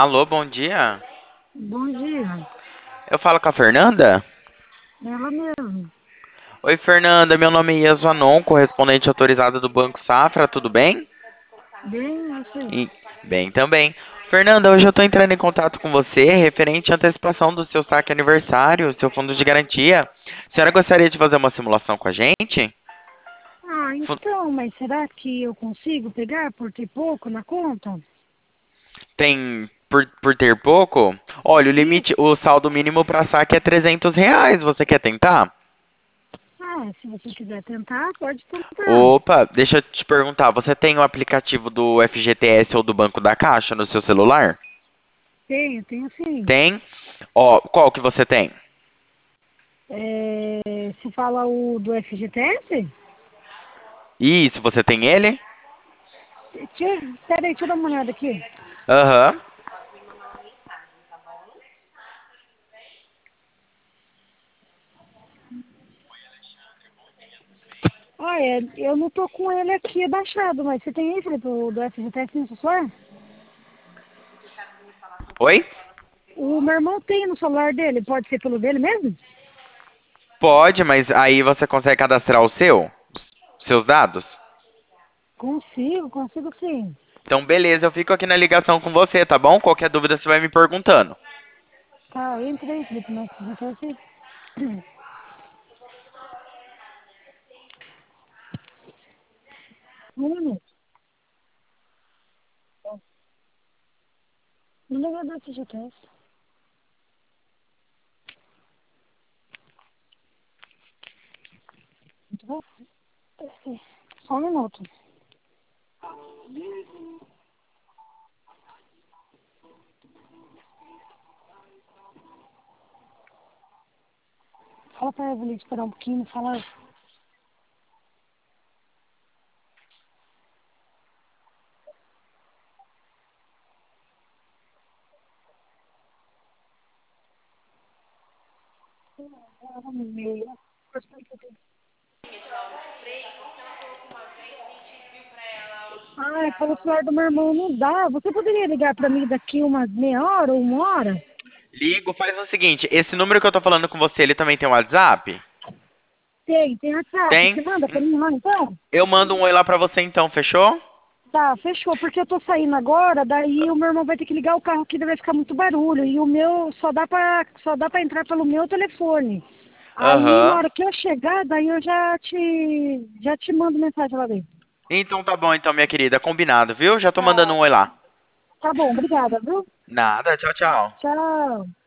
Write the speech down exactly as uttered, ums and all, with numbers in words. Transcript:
Alô, bom dia. Bom dia. Eu falo com a Fernanda? Ela mesmo. Oi, Fernanda. Meu nome é Iesuanon, correspondente autorizado do Banco Safra. Tudo bem? Bem, assim. E bem também. Fernanda, hoje eu tô entrando em contato com você referente à antecipação do seu saque aniversário, seu fundo de garantia. A senhora gostaria de fazer uma simulação com a gente? Ah, Fu- então, mas será que eu consigo pegar por ter pouco na conta? Tem por, por ter pouco? Olha, o limite, Isso. o saldo mínimo para saque é trezentos reais. Você quer tentar? Ah, se você quiser tentar, pode tentar. Opa, deixa eu te perguntar, você tem o aplicativo do F G T S ou do Banco da Caixa no seu celular? Tenho, tenho sim. Tem? Ó, qual que você tem? É, se fala o do F G T S? Isso, você tem ele? Deixa, espera aí, deixa eu dar uma olhada aqui. Aham. Olha, eu não tô com ele aqui baixado, mas você tem aí, Felipe, o do F G T S no seu celular? Oi? O meu irmão tem no celular dele, pode ser pelo dele mesmo? Pode, mas aí você consegue cadastrar o seu? Seus dados? Consigo, consigo sim. Então, beleza, eu fico aqui na ligação com você, tá bom? Qualquer dúvida você vai me perguntando. Tá, entra aí, Felipe, no F G T S. Um minuto. Não lembro do F G T S. Muito bom. Esse- Só um minuto. Fala pra Evelyn esperar um pouquinho, fala. Ela no meio. Ah, é pelo celular do meu irmão não dá. Você poderia ligar pra mim daqui umas meia hora ou uma hora? Ligo, faz o seguinte, esse número que eu tô falando com você, ele também tem um WhatsApp? Tem, tem WhatsApp. Tem? Você manda pra Hum, mim lá então? Eu mando um oi lá pra você então, fechou? Tá, fechou. Porque eu tô saindo agora, daí o meu irmão vai ter que ligar o carro que vai ficar muito barulho. E o meu só dá pra, só dá pra entrar pelo meu telefone. Aí na Aham. hora que eu chegar, daí eu já te, já te mando mensagem lá dentro. Então tá bom então, minha querida, combinado, viu? Já tô mandando Tá, um oi lá. tá bom, obrigada, viu? Nada, tchau, tchau. Tchau.